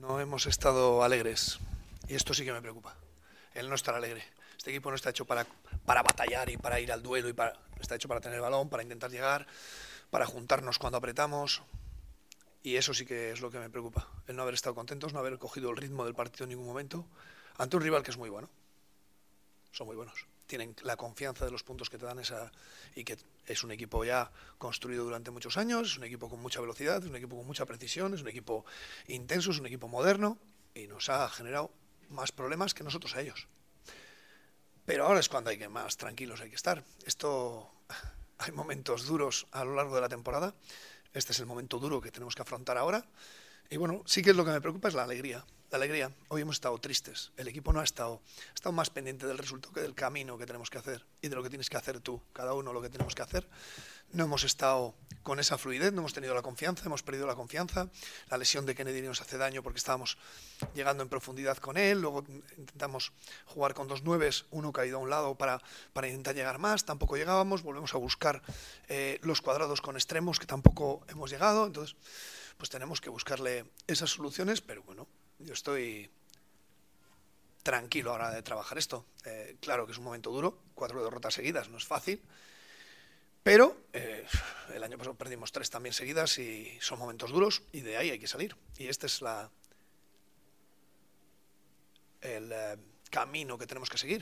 No hemos estado alegres y esto sí que me preocupa, el no estar alegre. Este equipo no está hecho para batallar y para ir al duelo, está hecho para tener el balón, para intentar llegar, para juntarnos cuando apretamos, y eso sí que es lo que me preocupa, el no haber estado contentos, no haber cogido el ritmo del partido en ningún momento ante un rival que es muy bueno. Son muy buenos, tienen la confianza de los puntos que te dan y que es un equipo ya construido durante muchos años, es un equipo con mucha velocidad, es un equipo con mucha precisión, es un equipo intenso, es un equipo moderno y nos ha generado más problemas que nosotros a ellos. Pero ahora es cuando hay que más tranquilos hay que estar. Hay momentos duros a lo largo de la temporada. Este es el momento duro que tenemos que afrontar ahora. Y bueno, sí que es lo que me preocupa es la alegría. La alegría. Hoy hemos estado tristes. El equipo no ha estado más pendiente del resultado que del camino que tenemos que hacer y de lo que tienes que hacer tú. Cada uno lo que tenemos que hacer. No hemos estado con esa fluidez, no hemos tenido la confianza, hemos perdido la confianza. La lesión de Kennedy nos hace daño porque estábamos llegando en profundidad con él. Luego intentamos jugar con dos nueves, uno caído a un lado para intentar llegar más. Tampoco llegábamos. Volvemos a buscar los cuadrados con extremos que tampoco hemos llegado. Entonces, pues tenemos que buscarle esas soluciones, pero bueno, yo estoy tranquilo ahora de trabajar esto. Claro que es un momento duro, 4 derrotas seguidas, no es fácil, pero el año pasado perdimos 3 también seguidas y son momentos duros y de ahí hay que salir. Y este es el camino que tenemos que seguir.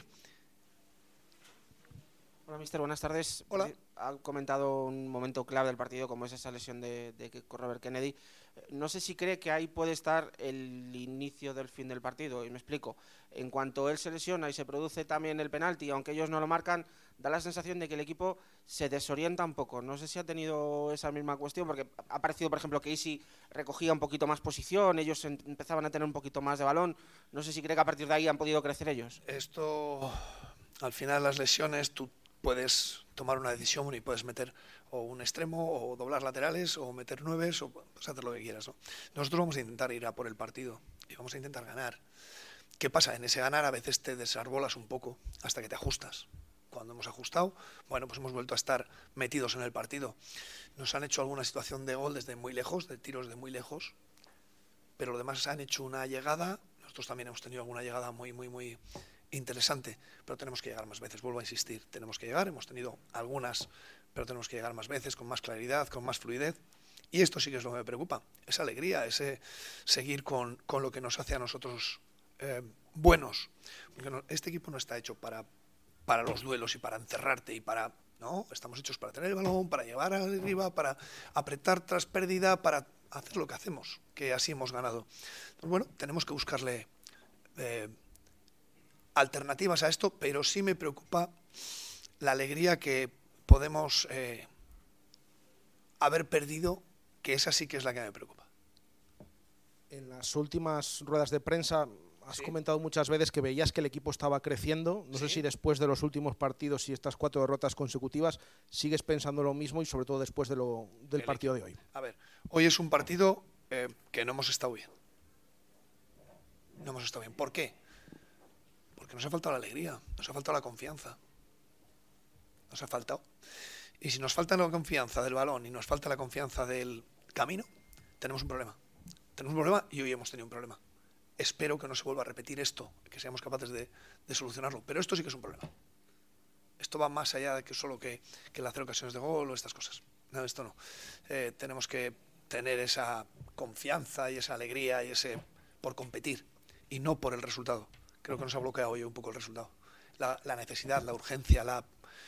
Hola, mister, buenas tardes. Hola. Ha comentado un momento clave del partido, como es esa lesión de Robert Kennedy. No sé si cree que ahí puede estar el inicio del fin del partido, y me explico. En cuanto él se lesiona y se produce también el penalti, aunque ellos no lo marcan, da la sensación de que el equipo se desorienta un poco. No sé si ha tenido esa misma cuestión, porque ha parecido, por ejemplo, que Isi recogía un poquito más posición, ellos empezaban a tener un poquito más de balón. No sé si cree que a partir de ahí han podido crecer ellos. Esto, al final, las lesiones, tú puedes tomar una decisión y puedes meter o un extremo o doblar laterales o meter nueves o pues hacer lo que quieras, ¿no? Nosotros vamos a intentar ir a por el partido y vamos a intentar ganar. ¿Qué pasa? En ese ganar a veces te desarbolas un poco hasta que te ajustas. Cuando hemos ajustado, bueno, pues hemos vuelto a estar metidos en el partido. Nos han hecho alguna situación de gol desde muy lejos, de tiros de muy lejos, pero los demás han hecho una llegada. Nosotros también hemos tenido alguna llegada muy interesante, pero tenemos que llegar más veces, vuelvo a insistir, tenemos que llegar, hemos tenido algunas, pero tenemos que llegar más veces, con más claridad, con más fluidez, y esto sí que es lo que me preocupa, esa alegría, ese seguir con lo que nos hace a nosotros buenos. Este equipo no está hecho para los duelos y para encerrarte y para... No, estamos hechos para tener el balón, para llevar arriba, para apretar tras pérdida, para hacer lo que hacemos, que así hemos ganado. Pues bueno, tenemos que buscarle alternativas a esto, pero sí me preocupa la alegría que podemos haber perdido, que esa sí que es la que me preocupa. En las últimas ruedas de prensa has comentado muchas veces que veías que el equipo estaba creciendo. No sé si después de los últimos partidos y estas 4 derrotas consecutivas sigues pensando lo mismo y sobre todo después del partido de hoy. A ver, hoy es un partido que no hemos estado bien. No hemos estado bien. ¿Por qué? Porque nos ha faltado la alegría, nos ha faltado la confianza. Nos ha faltado. Y si nos falta la confianza del balón y nos falta la confianza del camino, tenemos un problema. Tenemos un problema y hoy hemos tenido un problema. Espero que no se vuelva a repetir esto, que seamos capaces de solucionarlo. Pero esto sí que es un problema. Esto va más allá de que solo que el hacer ocasiones de gol o estas cosas. No, esto no. Tenemos que tener esa confianza y esa alegría y ese por competir y no por el resultado. Creo que nos ha bloqueado hoy un poco el resultado. La necesidad, la urgencia, la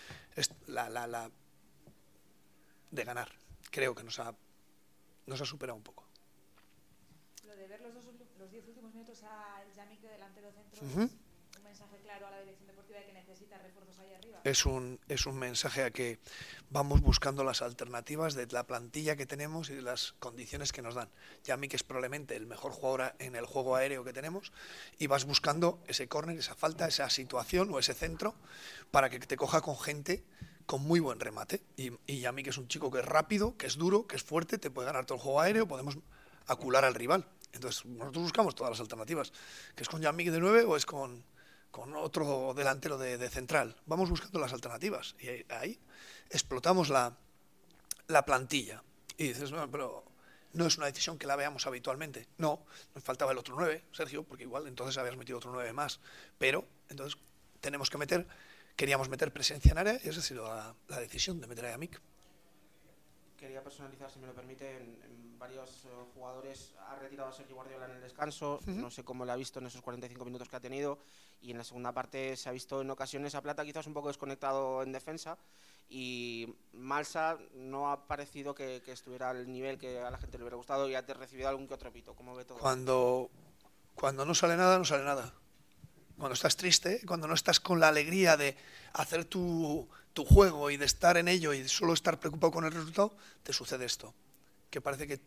de ganar. Creo que nos ha superado un poco. Lo de ver los 10 últimos minutos a el Yamik de delantero centro es un mensaje claro a la dirección deportiva de que necesita refuerzos ahí arriba. Es un mensaje a que vamos buscando las alternativas de la plantilla que tenemos y de las condiciones que nos dan. Yamik es probablemente el mejor jugador en el juego aéreo que tenemos y vas buscando ese córner, esa falta, esa situación o ese centro para que te coja con gente con muy buen remate. Y Yamik es un chico que es rápido, que es duro, que es fuerte, te puede ganar todo el juego aéreo, podemos acular al rival. Entonces nosotros buscamos todas las alternativas, que es con Yamik de 9 o es con otro delantero de central. Vamos buscando las alternativas y ahí explotamos la plantilla. Y dices, no, pero No es una decisión que la veamos habitualmente. No, nos faltaba el otro 9, Sergio, porque igual entonces habías metido otro 9 más. Pero entonces queríamos meter presencia en área y esa ha sido la decisión de meter a Yamik. Quería personalizar, si me lo permite, en varios jugadores. Ha retirado a Sergio Guardiola en el descanso, no sé cómo lo ha visto en esos 45 minutos que ha tenido, y en la segunda parte se ha visto en ocasiones a Plata quizás un poco desconectado en defensa, y Malsa no ha parecido que estuviera al nivel que a la gente le hubiera gustado, y ha recibido algún que otro pito. ¿Cómo ve todo? Cuando no sale nada, no sale nada. Cuando estás triste, cuando no estás con la alegría de hacer tu juego y de estar en ello y de solo estar preocupado con el resultado, te sucede esto. Que parece que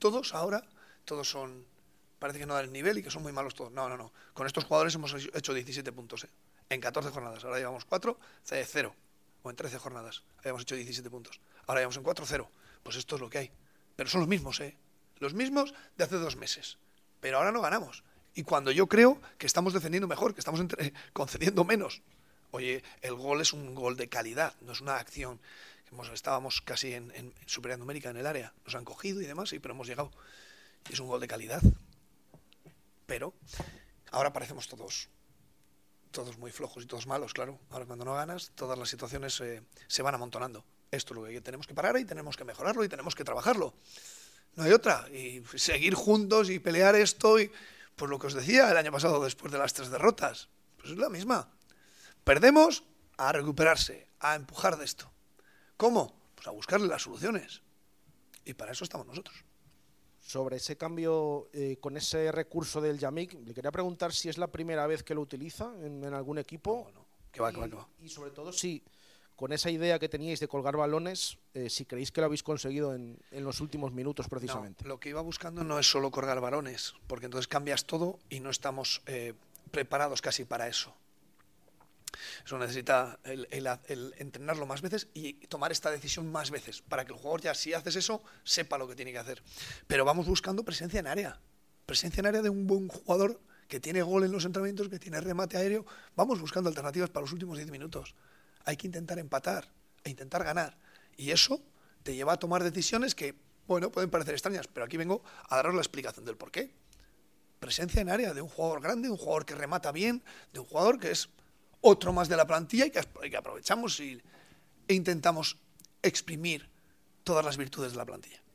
parece que no dan el nivel y que son muy malos todos. No. Con estos jugadores hemos hecho 17 puntos, en 14 jornadas. Ahora llevamos 4, 0. O en 13 jornadas habíamos hecho 17 puntos. Ahora llevamos en 4, 0. Pues esto es lo que hay. Pero son los mismos, los mismos de hace 2 meses. Pero ahora no ganamos. Y cuando yo creo que estamos defendiendo mejor, que estamos concediendo menos. Oye, el gol es un gol de calidad, no es una acción. Estábamos casi en superioridad numérica en el área. Nos han cogido y demás, pero hemos llegado. Y es un gol de calidad. Pero ahora parecemos todos muy flojos y todos malos, claro. Ahora cuando no ganas, todas las situaciones se van amontonando. Esto es lo que tenemos que parar y tenemos que mejorarlo y tenemos que trabajarlo. No hay otra. Y seguir juntos y pelear esto y... Pues lo que os decía el año pasado después de las 3 derrotas, pues es la misma. Perdemos, a recuperarse, a empujar de esto. ¿Cómo? Pues a buscarle las soluciones. Y para eso estamos nosotros. Sobre ese cambio, con ese recurso del Yamik, le quería preguntar si es la primera vez que lo utiliza en algún equipo. No. Que va. Y sobre todo si con esa idea que teníais de colgar balones, si creéis que lo habéis conseguido en los últimos minutos precisamente. No, lo que iba buscando no es solo colgar balones, porque entonces cambias todo y no estamos preparados casi para eso. Eso necesita el entrenarlo más veces y tomar esta decisión más veces, para que el jugador ya, si haces eso, sepa lo que tiene que hacer. Pero vamos buscando presencia en área de un buen jugador que tiene gol en los entrenamientos, que tiene remate aéreo. Vamos buscando alternativas para los últimos 10 minutos. Hay que intentar empatar e intentar ganar. Y eso te lleva a tomar decisiones que, bueno, pueden parecer extrañas, pero aquí vengo a daros la explicación del porqué. Presencia en área de un jugador grande, de un jugador que remata bien, de un jugador que es otro más de la plantilla y que aprovechamos e intentamos exprimir todas las virtudes de la plantilla.